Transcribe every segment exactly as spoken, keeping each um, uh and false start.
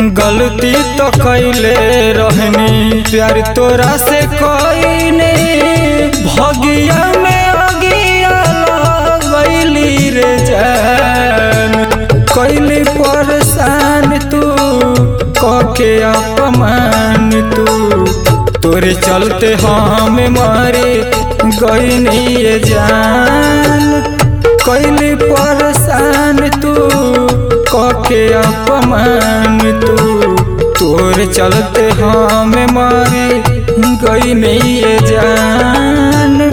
गलती तो कैले रहनी प्यार तोरा से कोई नहीं, भगिया में अगिया लगैली रे जान। कैली परेशान तू कके अपमान तू, तोरे चलते हम मरे गईनी ये जान। कैली परेशान तू कके अपमान तू, तोरे चलते हम मरे गईनी ये जान।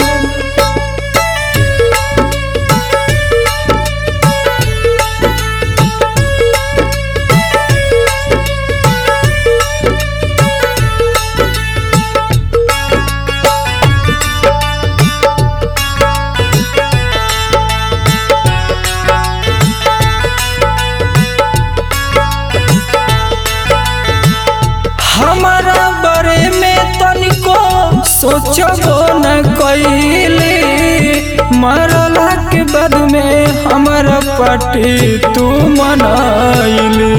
हमारा बारे में तनिको सोचबो न कैली, मरला के बाद में हमारा पार्टी तू मनाइली।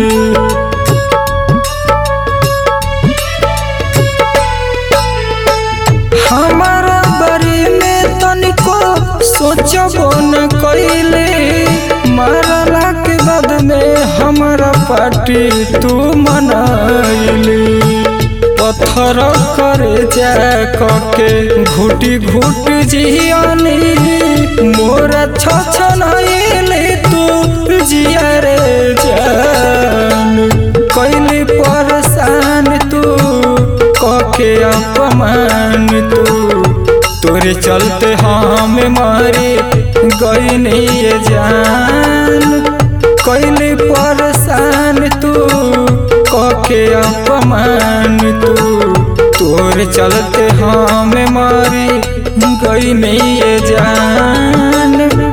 हमारा बारे में तनिको सोचबो न कैली, मरला के बाद में हमारा पार्टी तू मनाइली। पत्थर करे जा कके घुटी घुट जियानी, मोरा छछनाइले तू जिया रे जान। कैली परेशान तू कके अपमान तू, तोरे चलते हम मरे गईनी ये जान। कैली परेशान तू कके अपमान तू, तोरे चलते हम मरे गईनी ये जान।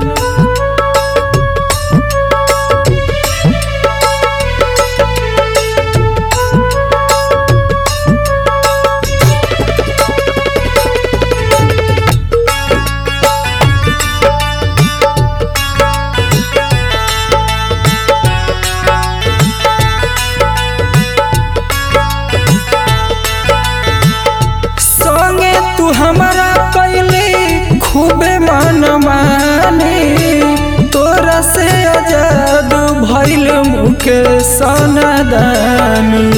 तू हमारा कैली खूबे मन मानी, तोरा से आजाद भइल मुके सनादानी।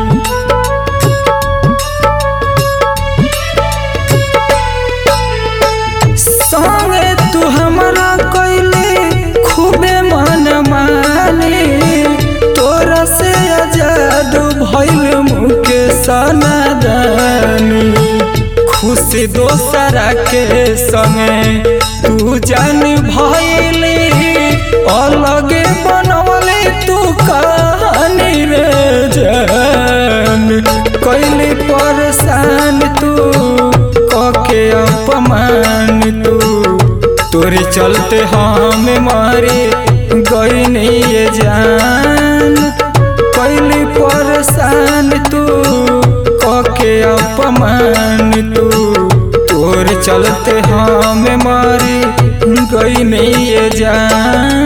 संगे तू हमारा कैली खूबे मन मानी, तोरा से आजाद भइल मुके सनादानी। खुशी दोसरा के संगे तू जान भइली, अलगे बनवले तू कहानी रे जान। कैली परेशान तू कके अपमान तू, तोरे चलते हम मरे गईनी ये जान। कैली परेशान तू कके अपमान तू, तोरे चलते हम मरे गईनी ये जान।